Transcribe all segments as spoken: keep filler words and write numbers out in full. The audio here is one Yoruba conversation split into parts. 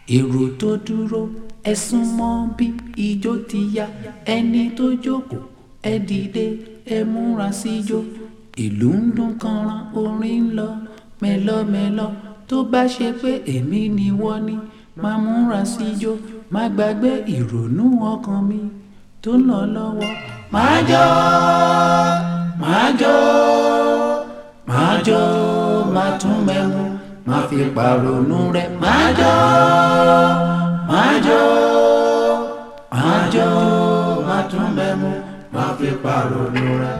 èrò tó dúró ẹ súnmọ́ bí ijó ti yá, ẹni tó jókòó ẹ dìde ẹ múra síjó. Ìlú ń dún kanran orin ń lọ mẹ́lọ́mẹ́lọ́, tó bá ṣe pé èmi ni wọ́n ní máa múra síjó. Má gbàgbé ìrònú ọkàn mi tó ń lọ lọ́wọ́. Máa jó máa jó máa jó máa tún mẹ́mu máa fi pàrònú rẹ̀. Máa jó máa jó máa jó máa tún mẹ́mu máa fi pàrònú rẹ̀.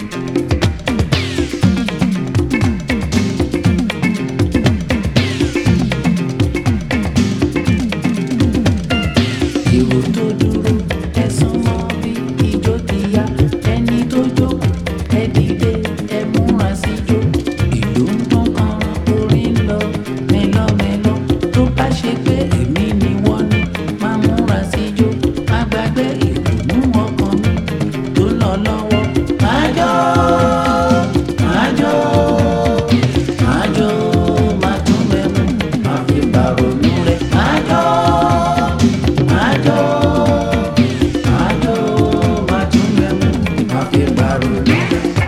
Èrò tó dúró ẹ súnmọ́ bí ijó ti yá, ẹni tó jókòó ẹ dìde ẹ múra síjó. Ìlú ń dún kanran orin ń lọ mẹ́lọ́mẹ́lọ́, tó bá ṣe pé èmi ni wọ́n ní máa múra síjó. Má gbàgbé ìrònú ọkàn mi tó ń lọ lọ́wọ́. Máa jó máa jó máa jó máa tún mẹ́mu máa fi pàrònú rẹ̀. Máa jó máa jó máa jó máa tún mẹ́mu máa fi pàrònú rẹ̀.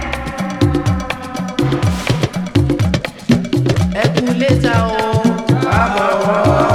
Ẹ kú létà o, káàbọ̀ wá.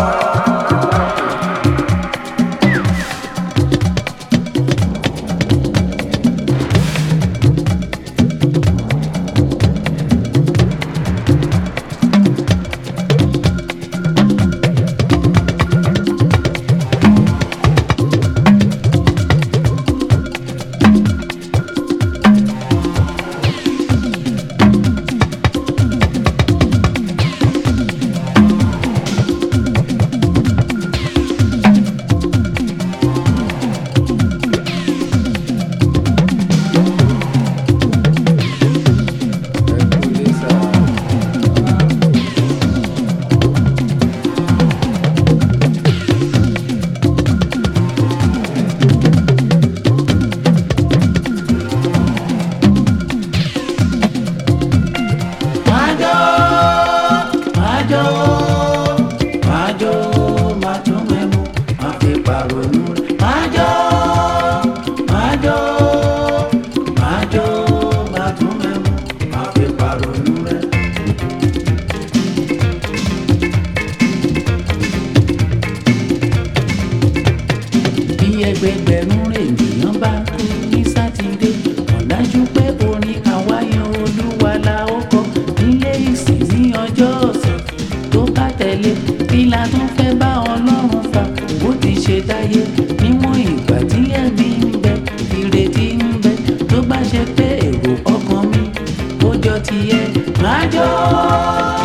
Ẹgbẹgbẹ̀rún ènìyàn bá kú ní sátidé, ọ̀dájú pé orin àwáyan Olúwa la ó kọ nílé ìsìn ní ọjọ́ ọ̀sẹ̀ tó bá tẹ̀lé. Kí la tún fẹ́ bá Ọlọ́run fà bó ti ṣe dáyé, níwọ̀n ìgbà tí ẹ̀mí ń bẹ ìrètí ń bẹ. Tó bá ṣe pé èrò ọkàn mi ó jọ tiẹ̀. Máa jó.